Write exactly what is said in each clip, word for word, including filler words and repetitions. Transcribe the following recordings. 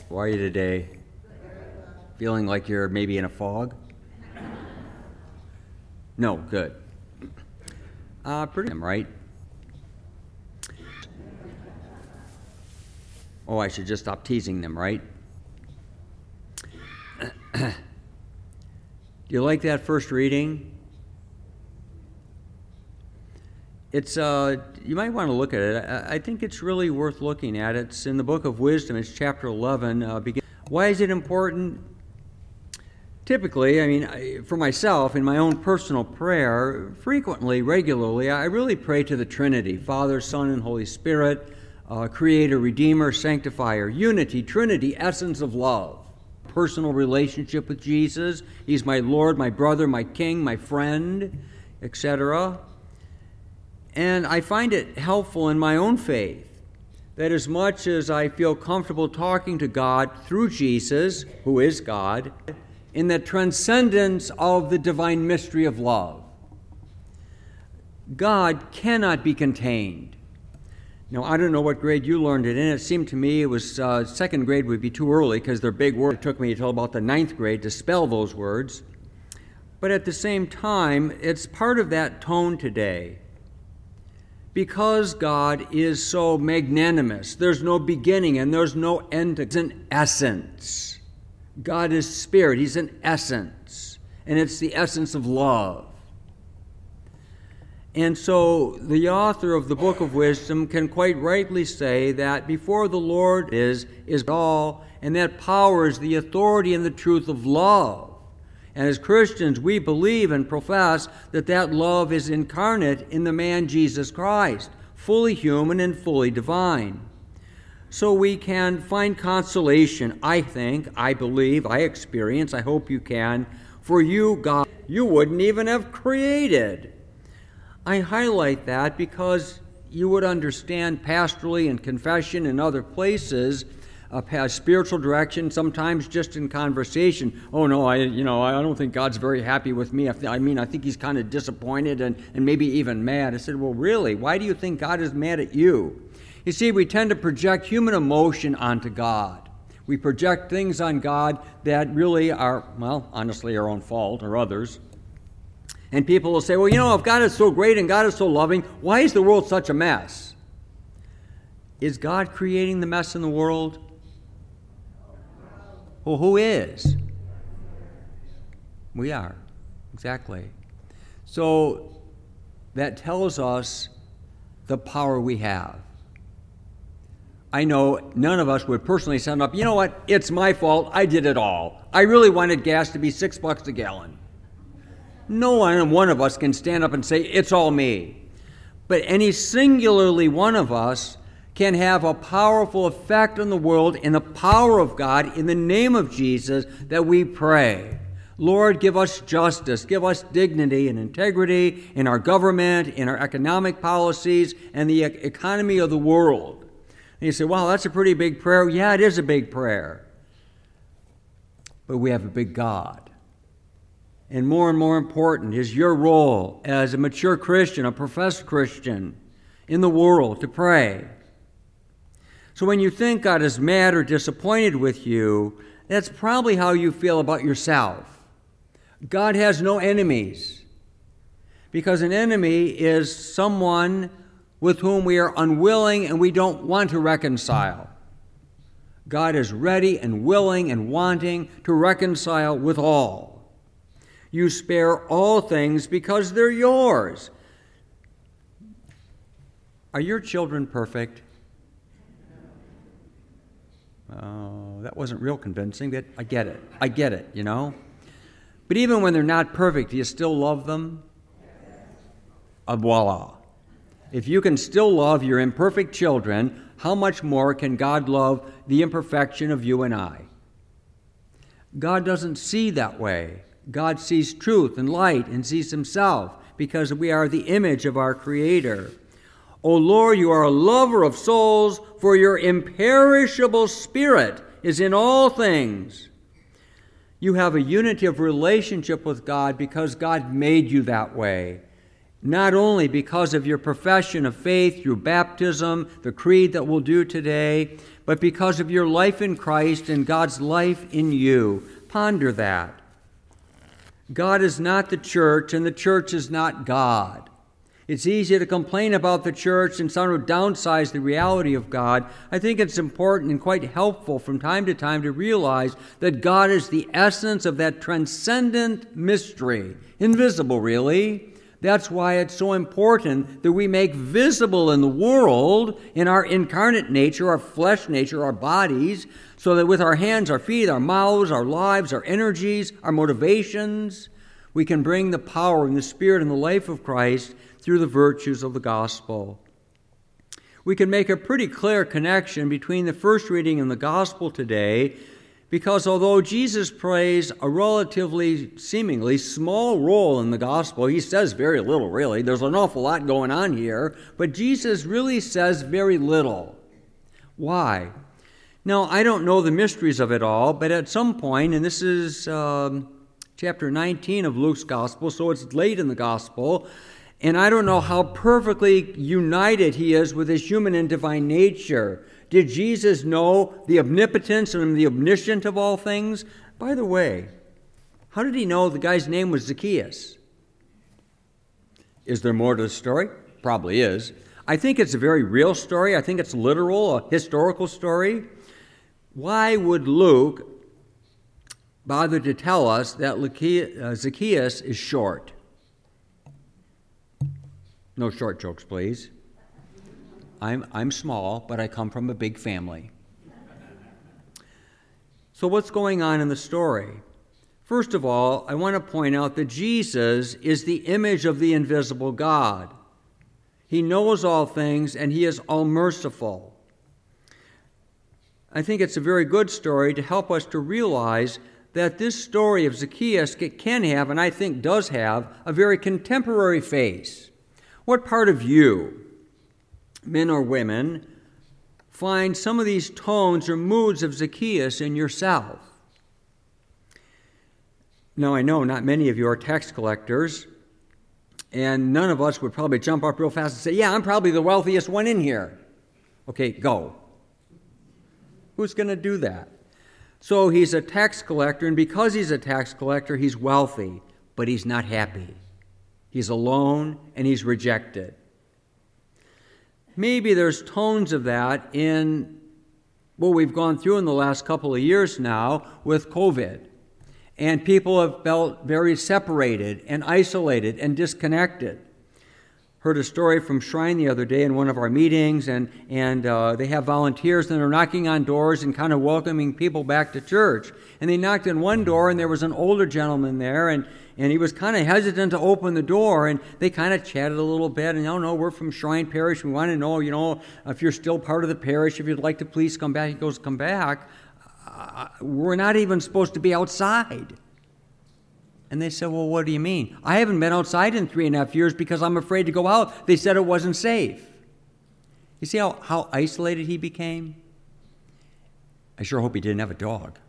How are you today? Feeling like you're maybe in a fog? No, good. Uh, pretty right. Oh, I should just stop teasing them, right? Do you like that first reading? It's uh, you might want to look at it. I, I think it's really worth looking at. It's in the book of Wisdom. It's chapter eleven. Uh, begin- Why is it important? Typically, I mean, I, for myself, in my own personal prayer, frequently, regularly, I really pray to the Trinity, Father, Son, and Holy Spirit, uh, Creator, Redeemer, Sanctifier, Unity, Trinity, essence of love. Personal relationship with Jesus. He's my Lord, my brother, my King, my friend, et cetera. And I find it helpful in my own faith that as much as I feel comfortable talking to God through Jesus, who is God, in the transcendence of the divine mystery of love, God cannot be contained. Now, I don't know what grade you learned it in. It seemed to me it was uh, second grade would be too early because they're big words. It took me until about the ninth grade to spell those words. But at the same time, it's part of that tone today. Because God is so magnanimous, there's no beginning and there's no end. It's an essence. God is spirit. He's an essence. And it's the essence of love. And so the author of the Book of Wisdom can quite rightly say that before the Lord is, is all, and that power is the authority and the truth of love. And as Christians, we believe and profess that that love is incarnate in the man Jesus Christ, fully human and fully divine. So we can find consolation, I think, I believe, I experience, I hope you can, for you, God, you wouldn't even have created. I highlight that because you would understand pastorally and confession and other places, Uh, spiritual direction, sometimes just in conversation. Oh no, I you know I don't think God's very happy with me. I, th- I mean, I think He's kind of disappointed and, and maybe even mad. I said, well, really? Why do you think God is mad at you? You see, we tend to project human emotion onto God. We project things on God that really are, well, honestly, our own fault or others. And people will say, well, you know, if God is so great and God is so loving, why is the world such a mess? Is God creating the mess in the world? Well, who is? We are, exactly. So that tells us the power we have. I know none of us would personally stand up, you know what, it's my fault, I did it all. I really wanted gas to be six bucks a gallon. No one, one of us can stand up and say, it's all me. But any singularly one of us can have a powerful effect on the world in the power of God, in the name of Jesus, that we pray. Lord, give us justice, give us dignity and integrity in our government, in our economic policies, and the economy of the world. And you say, wow, that's a pretty big prayer. Yeah, it is a big prayer. But we have a big God. And more and more important is your role as a mature Christian, a professed Christian in the world to pray. So when you think God is mad or disappointed with you, that's probably how you feel about yourself. God has no enemies, because an enemy is someone with whom we are unwilling and we don't want to reconcile. God is ready and willing and wanting to reconcile with all. You spare all things because they're yours. Are your children perfect? Oh, that wasn't real convincing, but I get it. I get it, you know. But even when they're not perfect, do you still love them? Uh, voila. If you can still love your imperfect children, how much more can God love the imperfection of you and I? God doesn't see that way. God sees truth and light and sees Himself because we are the image of our Creator. O Lord, you are a lover of souls, for your imperishable spirit is in all things. You have a unity of relationship with God because God made you that way. not only because of your profession of faith through baptism, the creed that we'll do today, but because of your life in Christ and God's life in you. Ponder that. God is not the church, and the church is not God. It's easy to complain about the church and sort of downsize the reality of God. I think it's important and quite helpful from time to time to realize that God is the essence of that transcendent mystery, invisible really. That's why it's so important that we make visible in the world, in our incarnate nature, our flesh nature, our bodies, so that with our hands, our feet, our mouths, our lives, our energies, our motivations, we can bring the power and the Spirit and the life of Christ through the virtues of the gospel. We can make a pretty clear connection between the first reading and the gospel today, because although Jesus plays a relatively, seemingly small role in the gospel, he says very little, really. There's an awful lot going on here, but Jesus really says very little. Why? Now, I don't know the mysteries of it all, but at some point, and this is um, chapter nineteen of Luke's gospel, so it's late in the gospel, and I don't know how perfectly united he is with his human and divine nature. Did Jesus know the omnipotence and the omniscient of all things? By the way, how did he know the guy's name was Zacchaeus? Is there more to the story? Probably is. I think it's a very real story. I think it's literal, a historical story. Why would Luke bother to tell us that Zacchaeus is short? No short jokes, please. I'm, I'm small, but I come from a big family. So what's going on in the story? First of all, I want to point out that Jesus is the image of the invisible God. He knows all things, and he is all-merciful. I think it's a very good story to help us to realize that this story of Zacchaeus can have, and I think does have, a very contemporary face. What part of you, men or women, find some of these tones or moods of Zacchaeus in yourself? Now, I know not many of you are tax collectors, and none of us would probably jump up real fast and say, yeah, I'm probably the wealthiest one in here. Okay, go. Who's going to do that? So he's a tax collector, and because he's a tax collector, he's wealthy, but he's not happy. He's alone, and he's rejected. Maybe there's tones of that in what we've gone through in the last couple of years now with COVID. And people have felt very separated and isolated and disconnected. Heard a story from Shrine the other day in one of our meetings, and, and uh, they have volunteers, and they're knocking on doors and kind of welcoming people back to church. And they knocked on one door, and there was an older gentleman there, and, and he was kind of hesitant to open the door, and they kind of chatted a little bit, and, oh, no, we're from Shrine Parish. We want to know, you know, if you're still part of the parish, if you'd like to please come back. He goes, come back? Uh, we're not even supposed to be outside. And they said, well, what do you mean? I haven't been outside in three and a half years because I'm afraid to go out. They said it wasn't safe. You see how, how isolated he became? I sure hope he didn't have a dog.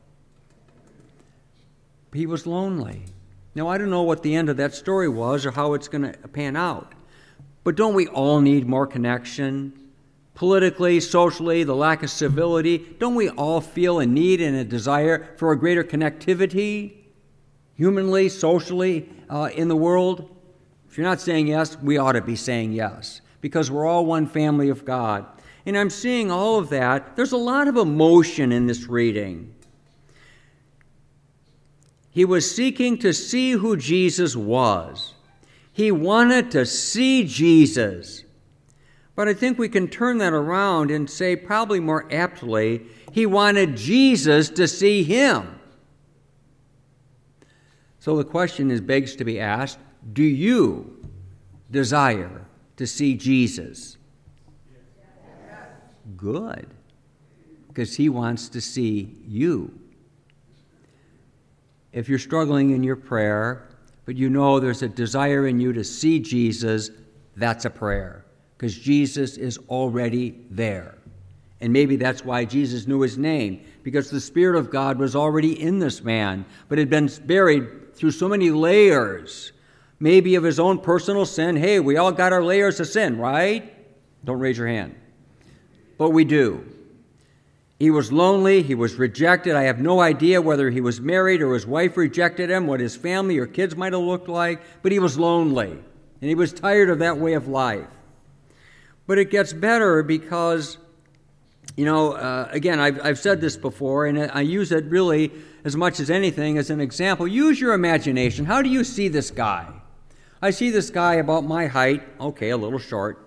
He was lonely. Now, I don't know what the end of that story was or how it's going to pan out. But don't we all need more connection? Politically, socially, the lack of civility. Don't we all feel a need and a desire for a greater connectivity? Humanly, socially, uh, in the world? If you're not saying yes, we ought to be saying yes, because we're all one family of God. And I'm seeing all of that. There's a lot of emotion in this reading. He was seeking to see who Jesus was. He wanted to see Jesus. But I think we can turn that around and say, probably more aptly, he wanted Jesus to see him. So the question is begs to be asked, do you desire to see Jesus? Good, because he wants to see you. If you're struggling in your prayer, but you know there's a desire in you to see Jesus, that's a prayer, because Jesus is already there. And maybe that's why Jesus knew his name, because the Spirit of God was already in this man, but had been buried through so many layers maybe of his own personal sin. Hey, we all got our layers of sin, right? Don't raise your hand. But we do. He was lonely. He was rejected. I have no idea whether he was married or his wife rejected him, what his family or kids might have looked like, but he was lonely, and he was tired of that way of life. But it gets better because, you know, uh, again, I've, I've said this before, and I use it really as much as anything as an example. Use your imagination. How do you see this guy? I see this guy about my height, okay, a little short,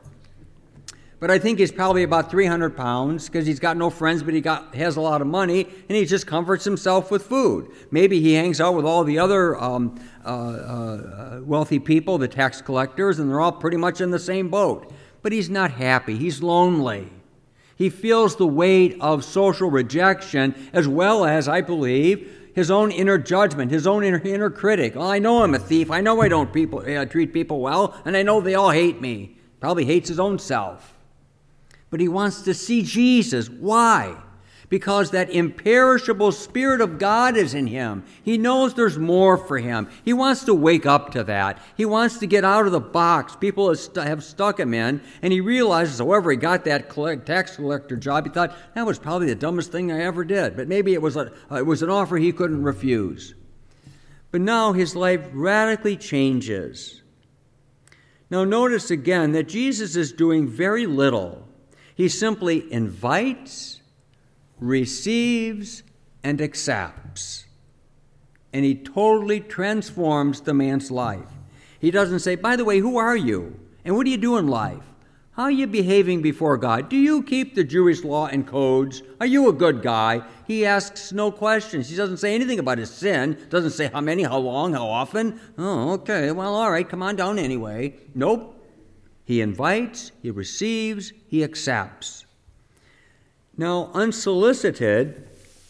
but I think he's probably about three hundred pounds because he's got no friends, but he got has a lot of money, and he just comforts himself with food. Maybe he hangs out with all the other um, uh, uh, wealthy people, the tax collectors, and they're all pretty much in the same boat. But he's not happy. He's lonely. He feels the weight of social rejection as well as, I believe, his own inner judgment, his own inner, inner critic. Oh, I know I'm a thief. I know I don't people, uh, treat people well, and I know they all hate me. Probably hates his own self. But he wants to see Jesus. Why? Because that imperishable Spirit of God is in him. He knows there's more for him. He wants to wake up to that. He wants to get out of the box people have stuck him in, and he realizes, however he got that tax collector job, he thought, that was probably the dumbest thing I ever did. But maybe it was, a, it was an offer he couldn't refuse. But now his life radically changes. Now notice again that Jesus is doing very little. He simply invites, receives, and accepts. And he totally transforms the man's life. He doesn't say, by the way, who are you? And what do you do in life? How are you behaving before God? Do you keep the Jewish law and codes? Are you a good guy? He asks no questions. He doesn't say anything about his sin. Doesn't say how many, how long, how often. Oh, okay, well, all right, come on down anyway. Nope. He invites, he receives, he accepts. Now, unsolicited,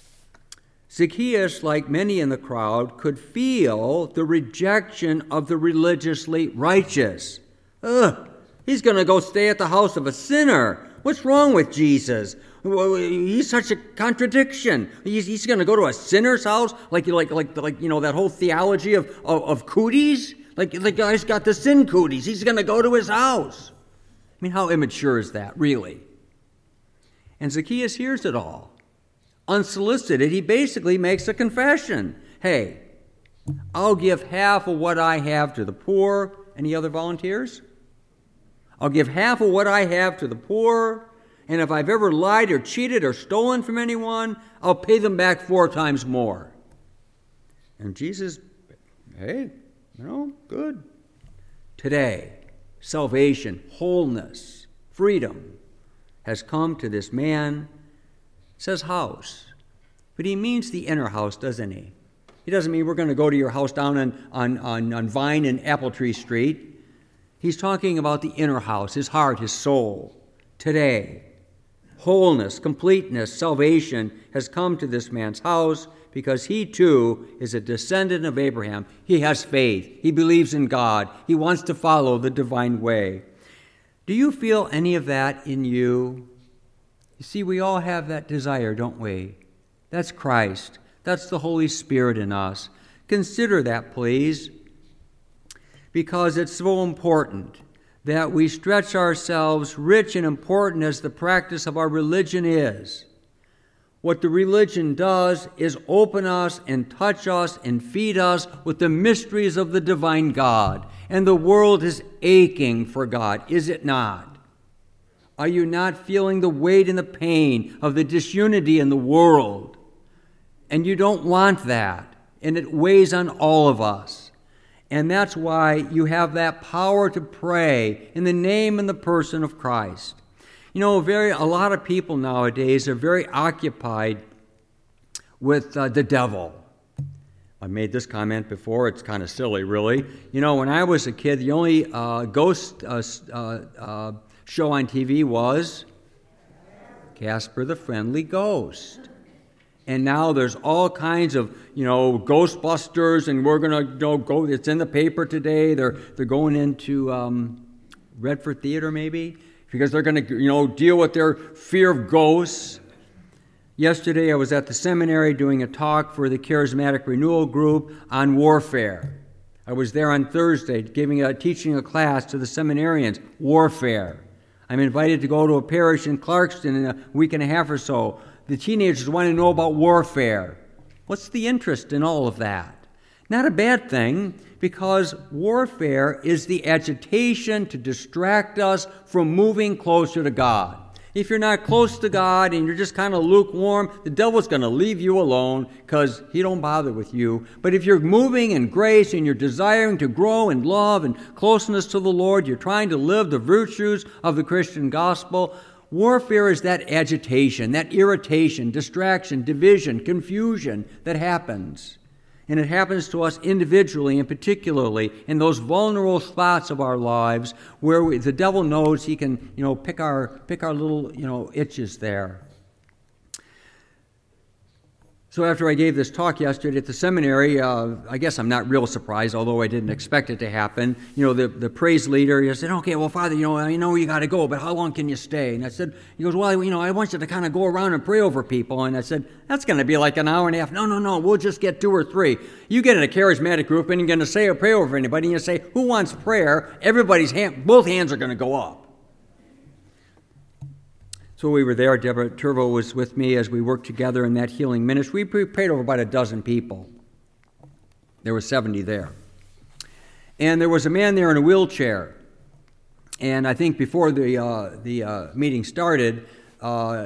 Zacchaeus, like many in the crowd, could feel the rejection of the religiously righteous. Ugh, he's going to go stay at the house of a sinner. What's wrong with Jesus? He's such a contradiction. He's, he's going to go to a sinner's house, like like like like you know that whole theology of of, of cooties. Like the guy's got the sin cooties. He's going to go to his house. I mean, how immature is that, really? And Zacchaeus hears it all. Unsolicited, he basically makes a confession. Hey, I'll give half of what I have to the poor. Any other volunteers? I'll give half of what I have to the poor. And if I've ever lied or cheated or stolen from anyone, I'll pay them back four times more. And Jesus, hey, you know, good. Today, salvation, wholeness, freedom has come to this man. It says house, but he means the inner house, doesn't he? He doesn't mean we're going to go to your house down on, on, on, on Vine and Apple Tree Street. He's talking about the inner house, his heart, his soul. Today, wholeness, completeness, salvation has come to this man's house because he too is a descendant of Abraham. He has faith. He believes in God. He wants to follow the divine way. Do you feel any of that in you? You see, we all have that desire, don't we? That's Christ. That's the Holy Spirit in us. Consider that, please, because it's so important that we stretch ourselves rich and important as the practice of our religion is. What the religion does is open us and touch us and feed us with the mysteries of the divine God. And the world is aching for God, is it not? Are you not feeling the weight and the pain of the disunity in the world? And you don't want that, and it weighs on all of us. And that's why you have that power to pray in the name and the person of Christ. You know, very a lot of people nowadays are very occupied with uh, the devil. I made this comment before. It's kind of silly, really. You know, when I was a kid, the only uh, ghost uh, uh, uh, show on T V was Casper the Friendly Ghost. And now there's all kinds of, you know, Ghostbusters, and we're going to you know, go, it's in the paper today. They're they're going into um, Redford Theater, maybe, because they're going to, you know, deal with their fear of ghosts. Yesterday I was at the seminary doing a talk for the Charismatic Renewal Group on warfare. I was there on Thursday giving a, teaching a class to the seminarians, warfare. I'm invited to go to a parish in Clarkston in a week and a half or so. The teenagers want to know about warfare. What's the interest in all of that? Not a bad thing, because warfare is the agitation to distract us from moving closer to God. If you're not close to God and you're just kind of lukewarm, the devil's going to leave you alone because he don't bother with you. But if you're moving in grace and you're desiring to grow in love and closeness to the Lord, you're trying to live the virtues of the Christian gospel, warfare is that agitation, that irritation, distraction, division, confusion that happens. And it happens to us individually and particularly in those vulnerable spots of our lives where we, the devil knows he can, you know, pick our pick our little, you know, itches there. So after I gave this talk yesterday at the seminary, uh, I guess I'm not real surprised, although I didn't expect it to happen. You know, the, the praise leader, he said, okay, well, Father, you know, I know you got to go, but how long can you stay? And I said, he goes, well, you know, I want you to kind of go around and pray over people. And I said, that's going to be like an hour and a half. No, no, no, we'll just get two or three. You get in a charismatic group and you're going to say or pray over anybody, and you say, who wants prayer? Everybody's hand, both hands are going to go up. So we were there. Deborah Turbo was with me as we worked together in that healing ministry. We prayed over about a dozen people. There were seventy there. And there was a man there in a wheelchair. And I think before the uh, the uh, meeting started, uh,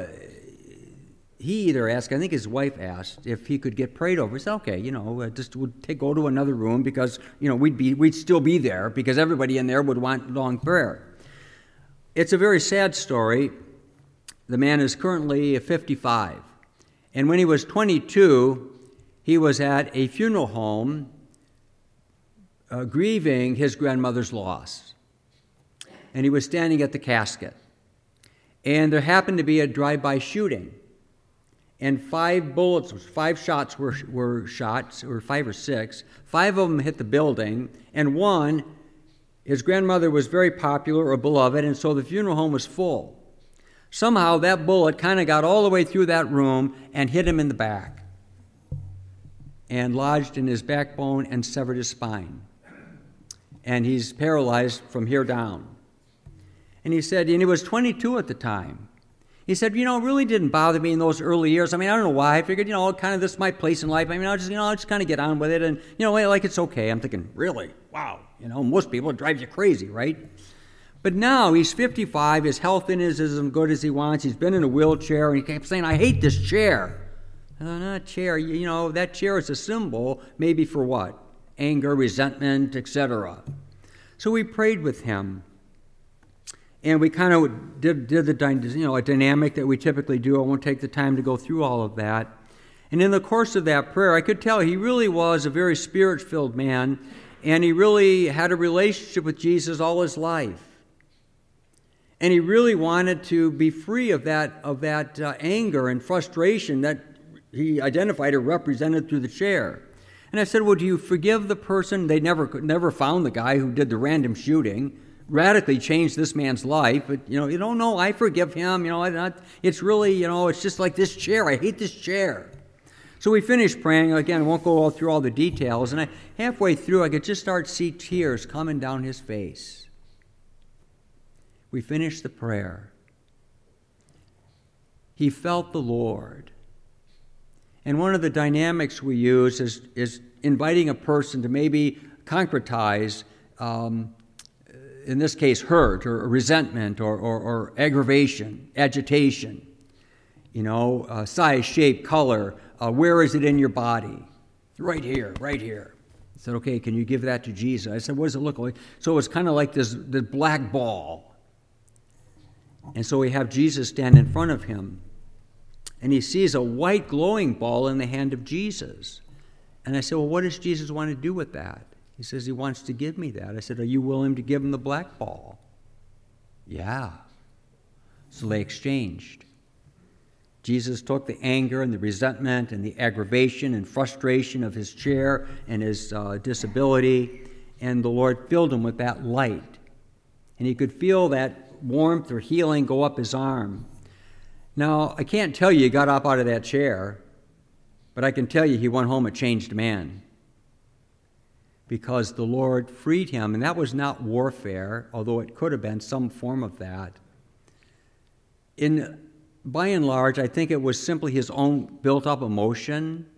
he either asked, I think his wife asked, if he could get prayed over. He said, okay, you know, just would take, go to another room because, you know, we'd be we'd still be there because everybody in there would want long prayer. It's a very sad story. The man is currently fifty-five. And when he was twenty-two, he was at a funeral home uh, grieving his grandmother's loss. And he was standing at the casket. And there happened to be a drive-by shooting. And five bullets, five shots were, were shot, or five or six. Five of them hit the building. And one, his grandmother was very popular or beloved, and so the funeral home was full. Somehow that bullet kind of got all the way through that room and hit him in the back and lodged in his backbone and severed his spine. And he's paralyzed from here down. And he said, and he was twenty-two at the time. He said, you know, it really didn't bother me in those early years. I mean, I don't know why. I figured, you know, kind of this is my place in life. I mean, I'll just, you know, I'll just kind of get on with it. And, you know, like it's okay. I'm thinking, really? Wow. You know, most people, it drives you crazy, right? But now he's fifty-five, his health is as good as he wants, he's been in a wheelchair, and he kept saying, I hate this chair. Oh, not chair, you know, that chair is a symbol, maybe for what? Anger, resentment, et cetera. So we prayed with him, and we kind of did, did the, you know, a dynamic that we typically do. I won't take the time to go through all of that. And in the course of that prayer, I could tell he really was a very spirit-filled man, and he really had a relationship with Jesus all his life. And he really wanted to be free of that of that uh, anger and frustration that he identified or represented through the chair. And I said, well, do you forgive the person? They never never found the guy who did the random shooting, radically changed this man's life. But, you know, you don't know, I forgive him. You know, I, it's really, you know, it's just like this chair. I hate this chair. So we finished praying. Again, I won't go all through all the details. And I, halfway through, I could just start to see tears coming down his face. We finished the prayer. He felt the Lord. And one of the dynamics we use is, is inviting a person to maybe concretize, um, in this case, hurt or resentment or, or, or aggravation, agitation. You know, uh, size, shape, color. Uh, where is it in your body? Right here, right here. I said, okay, can you give that to Jesus? I said, what does it look like? So it was kind of like this, this black ball. And so we have Jesus stand in front of him, and he sees a white glowing ball in the hand of Jesus. And I said, well, what does Jesus want to do with that? He says, he wants to give me that. I said, are you willing to give him the black ball? Yeah. So they exchanged. Jesus took the anger and the resentment and the aggravation and frustration of his chair and his uh, disability, and the Lord filled him with that light. And he could feel that warmth or healing go up his arm. Now, I can't tell you he got up out of that chair, but I can tell you he went home a changed man. because the Lord freed him, and that was not warfare, although it could have been some form of that. In, by and large, I think it was simply his own built-up emotion.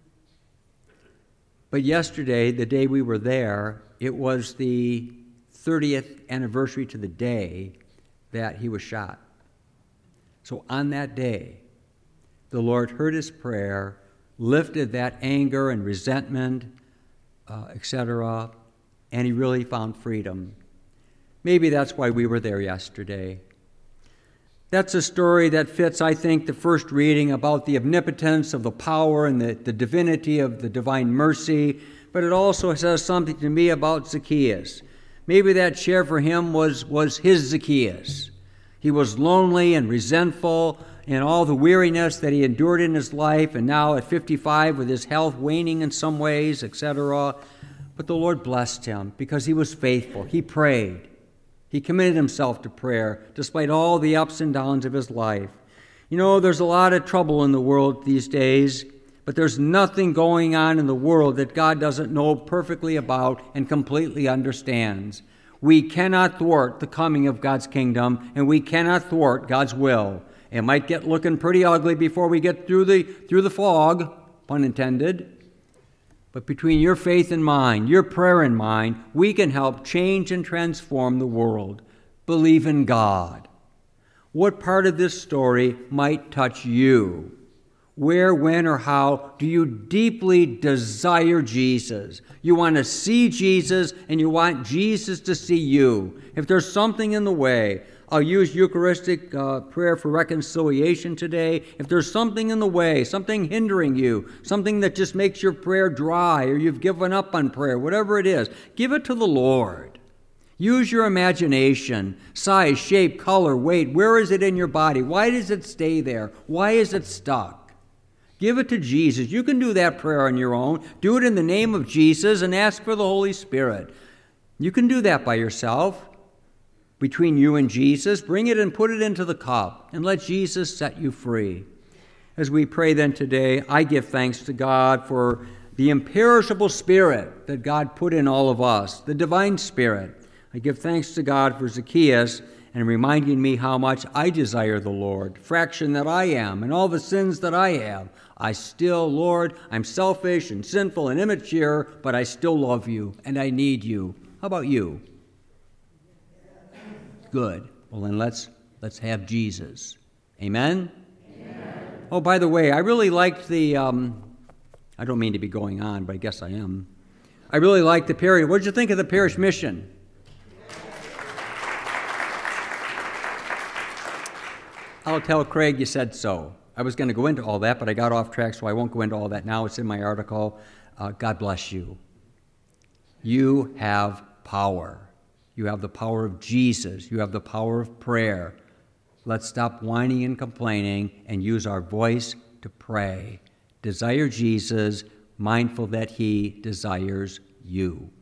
But yesterday, the day we were there, it was the thirtieth anniversary to the day that he was shot. So on that day, the Lord heard his prayer, lifted that anger and resentment, uh, et cetera, and he really found freedom. Maybe that's why we were there yesterday. That's a story that fits, I think, the first reading about the omnipotence of the power and the, the divinity of the divine mercy, but it also says something to me about Zacchaeus. Maybe that chair for him was, was his Zacchaeus. He was lonely and resentful and all the weariness that he endured in his life, and now at fifty-five with his health waning in some ways, et cetera. But the Lord blessed him because he was faithful. He prayed. He committed himself to prayer despite all the ups and downs of his life. You know, there's a lot of trouble in the world these days, but there's nothing going on in the world that God doesn't know perfectly about and completely understands. We cannot thwart the coming of God's kingdom, and we cannot thwart God's will. It might get looking pretty ugly before we get through the through the fog, pun intended. But between your faith and mine, your prayer and mine, we can help change and transform the world. Believe in God. What part of this story might touch you? Where, when, or how do you deeply desire Jesus? You want to see Jesus, and you want Jesus to see you. If there's something in the way, I'll use Eucharistic uh, prayer for reconciliation today. If there's something in the way, something hindering you, something that just makes your prayer dry, or you've given up on prayer, whatever it is, give it to the Lord. Use your imagination, size, shape, color, weight. Where is it in your body? Why does it stay there? Why is it stuck? Give it to Jesus. You can do that prayer on your own. Do it in the name of Jesus and ask for the Holy Spirit. You can do that by yourself. Between you and Jesus, bring it and put it into the cup and let Jesus set you free. As we pray then today, I give thanks to God for the imperishable Spirit that God put in all of us, the divine Spirit. I give thanks to God for Zacchaeus and reminding me how much I desire the Lord, fraction that I am, and all the sins that I have. I still, Lord, I'm selfish and sinful and immature, but I still love you and I need you. How about you? Good. Well, then let's let's have Jesus. Amen? Amen. Oh, by the way, I really liked the, um, I don't mean to be going on, but I guess I am. I really liked the period. What did you think of the parish mission? I'll tell Craig you said so. I was going to go into all that, but I got off track, so I won't go into all that now. It's in my article. Uh, God bless you. You have power. You have the power of Jesus. You have the power of prayer. Let's stop whining and complaining and use our voice to pray. Desire Jesus, mindful that he desires you.